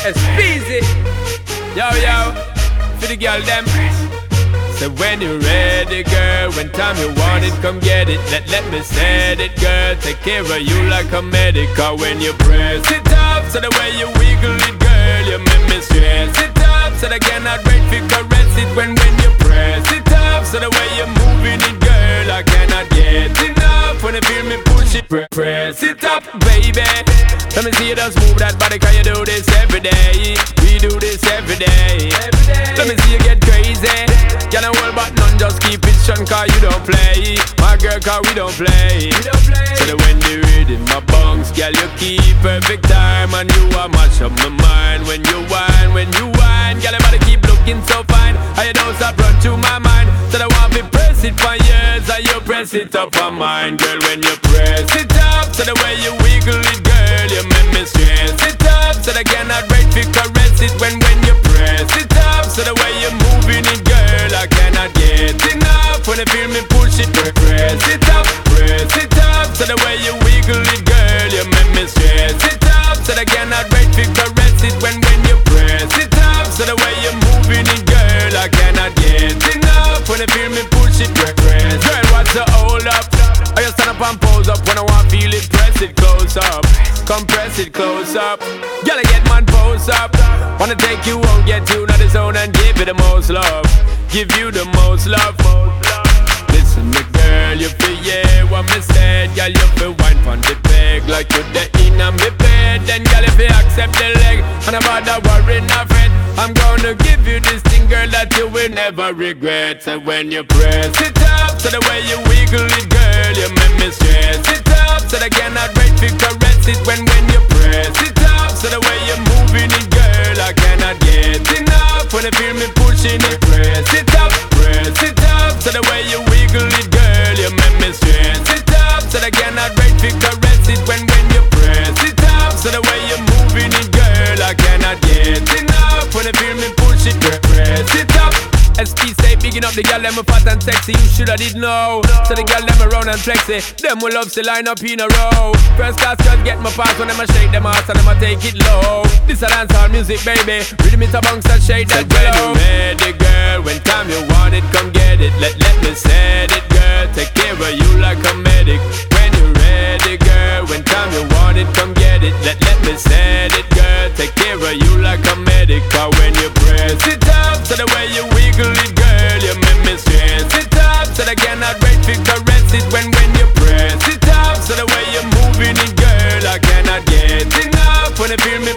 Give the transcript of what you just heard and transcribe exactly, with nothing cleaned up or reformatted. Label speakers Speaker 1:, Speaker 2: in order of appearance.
Speaker 1: It's easy. Yo, yo, for the girl them. So when you're ready, girl, when time you want it, come get it. Let, let me set it, girl, take care of you like a medic. Cause when you press it up, so the way you wiggle it, girl, you make me stress it up. So I cannot wait to caress it when, when you press it up. So the way you're moving it, girl, I cannot get enough. When you feel me push it, pre press it up, baby. Let me see you just move that body, cause you do this every day. We do this every day, every day. Let me see you get crazy. Girl, I hold back none, just keep it shun, cause you don't play. My girl, cause we don't play, we don't play. So that when you read in my bunks, girl, you keep perfect time. And you are mash up my mind. When you whine, when you whine, girl, your body keep looking so fine. And you don't stop run through my mind. So I want to press it for years, and you press it up on mine. Girl, when you press it up, so the way you wiggle it, girl, you make me stress it up. So I cannot wait to caress it when, when you press it up. So the way you're moving it, girl, I cannot get enough. When you feel me push it, press it up, press it up. So the way you wiggle it, girl, you make me stress it up. So I cannot wait to caress it when, when you press it up. So the way you're moving it, girl, I cannot get enough. When you feel me push it, press it. Girl, what's the hold up? I just stand up and pose up. When I want feel it, press it close up. Compress it close up. Girl, I get man pose up. Wanna take you home, get you on the zone and give you the most love. Give you the most love. Listen, me girl, you feel yeah what me said. Girl, you feel wine from the peg like you the in on me bed. Then girl, if you accept the leg and about that worry not fret, I'm gonna give you this thing, girl, that you will never regret. So when you press it up, so the way you wiggle it, girl, you make me stress it up. So I cannot wait to caress it when, when you press it up. So the way you're moving it, girl, I cannot get enough. When you feel me pushing it, press it up, press it up. So the way you wiggle it, girl, you make me stress it up. So I cannot wait to caress it when, when you press it up. So the way you're moving it, girl, I cannot get enough. When you feel me push it, press it up. S P say bigging up the girl them fat and sexy. You shoulda did know. So the girl them around and flexy. Them will love to line up in a row. First class girls get my pass when them a shake them ass and them a take it low. This a dancehall music, baby. Rhythm it a bounce and shake that glow. When you ready, girl, when time you want it, come get it. Let let me set it, girl. Take care of you like a medic. When you ready, girl, when time you want it, come get it. Let let me set it, girl. Take care of you like a medic. Cause when you press it up, so the way you wiggle it, girl, you make me stress it up. So I cannot wait to caress it when, when you press it up. So the way you're moving it, girl, I cannot get enough. When you feel me